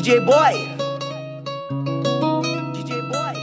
DJ Boy. DJ Boy.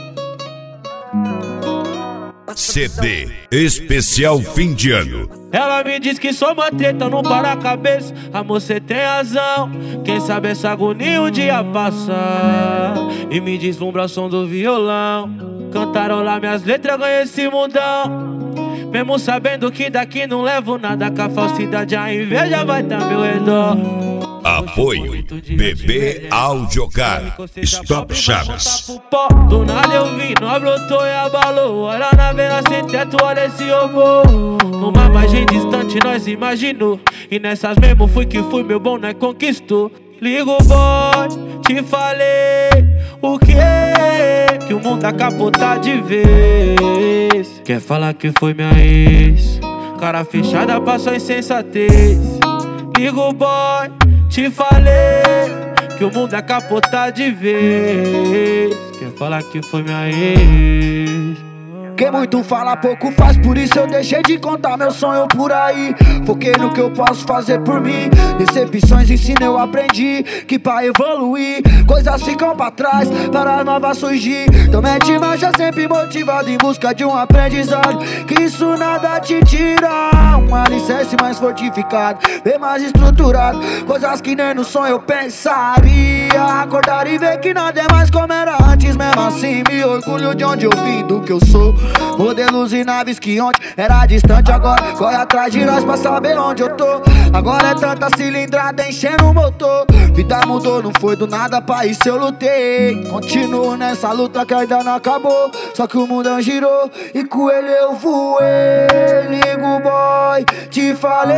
CD especial fim de ano. Ela me diz que sou uma treta, não para a cabeça. Amor, cê tem razão. Quem sabe essa agonia um dia passar. E me deslumbra o som do violão. Cantarolar minhas letras, ganhei esse mundão. Mesmo sabendo que daqui não levo nada, com a falsidade a inveja vai dar meu redor. Apoio BB Audiocar Stop Chaves. Do nada eu vi, nós brotou e abalou. Olha na vela sem teto, olha esse ovo. Numa margem distante nós imaginou. E nessas mesmo fui que fui, meu bom nós conquistou. Ligo boy, te falei o que? Que o mundo tá capotado de vez. Quer falar que foi minha ex? Cara fechada passou insensatez. Ligo boy, te falei que o mundo é capotado de vez. Quer falar que foi minha ex? Quem muito fala, pouco faz, por isso eu deixei de contar meu sonho por aí. Foquei no que eu posso fazer por mim. Decepções ensino, eu aprendi que pra evoluir coisas ficam pra trás, para novas surgir. Então mete marcha sempre motivado em busca de um aprendizado, que isso nada te tira. Um alicerce mais fortificado, bem mais estruturado. Coisas que nem no sonho eu pensaria. Acordar e ver que nada é mais como era antes. Mesmo assim me orgulho de onde eu vim, do que eu sou. Modelos e naves que ontem era distante, agora corre atrás de nós pra saber onde eu tô. Agora é tanta cilindrada enchendo o motor. Vida mudou, não foi do nada, pra isso eu lutei. Continuo nessa luta que ainda não acabou. Só que o mundão girou e com ele eu voei. Ligo boy, te falei.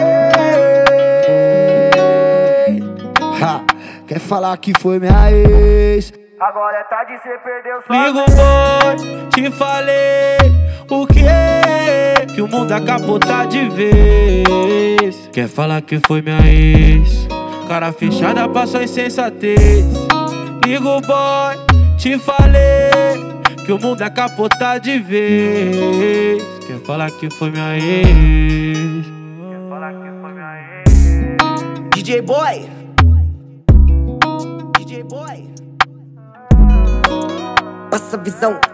Quer falar que foi minha ex? Agora é tarde, cê perdeu sua Ligo boy, te falei o que? Que o mundo é capotado de vez. Quer falar que foi minha ex? Cara fechada passou insensatez. Ligo boy, te falei que o mundo é capotado de vez. Quer falar que foi minha ex? Quer falar que foi minha ex? DJ Boy. DJ Boy. Passa a visão.